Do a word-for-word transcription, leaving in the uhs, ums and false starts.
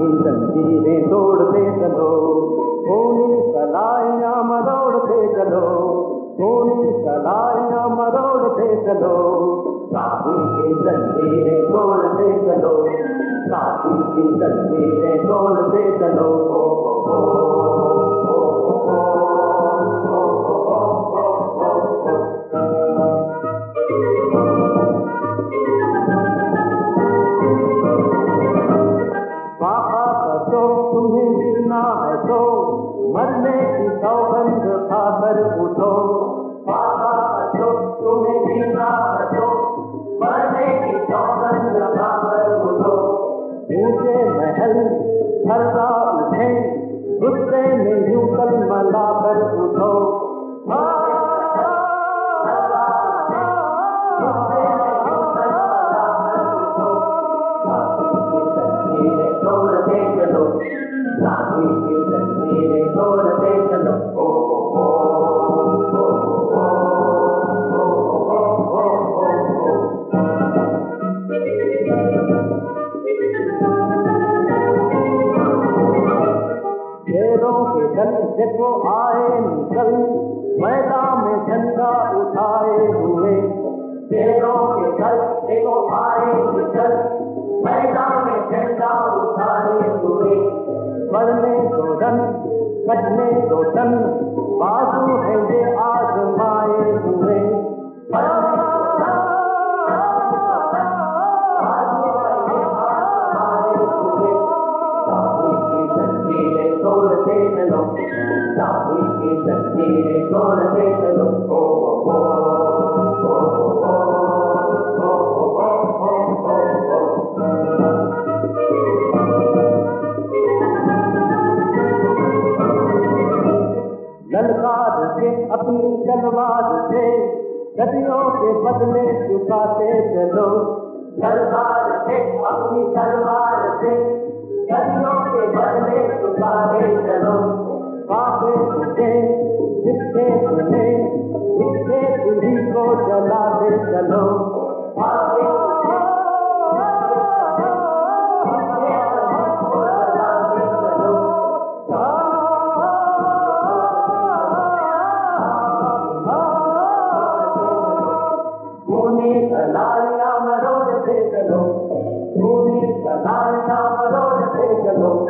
की जंजीरें तोड़ते चलो, खूनी कलाइयां मरोड़ते चलो, खूनी कलाइयां मरोड़ते चलो, साथी की जंजीरें तोड़ते चलो, साथी की जंजीरें तोड़ते चलो। ओ, ओ, ओ, ओ, तुम्हें गिरना है तो मरने की सौगंध खाकर उठो, पापा तो तुम्हें गिरना है तो मरने की सौगंध खाकर उठो। ऊंचे महल हल्का उठे, गुस्से में यूं कलमला कर उठो, तोड़ते चलो, साथी की जंजीरें तोड़ते चलो। ओ, ओ, ओ, ओ, शेरों के दल देखो आए निकल, मैदान में झंडा उठाए हुए, शेरों के दल देखो आए निकल, मैदान में झंडा उठाए हुए, बढ़ने दो रन कटने दो टन, बाजू है ये आजमाए हुए, तोड़ते चलो, साथी की जंजीरें तोड़ते चलो। ओ, ओ, ओ, ओ, ललकार के अपनी तलवार से सदियों के बदले चुकाते चलो, ललकार के अपनी तलवार से सदियों के बदले चुकाते चलो। पापे तुझे जिससे तुझे जिससे तुझी को जलाते चलो, पापे कलाइयां मरोड़ते चलो, खूनी कलाइयां मरोड़ते चलो,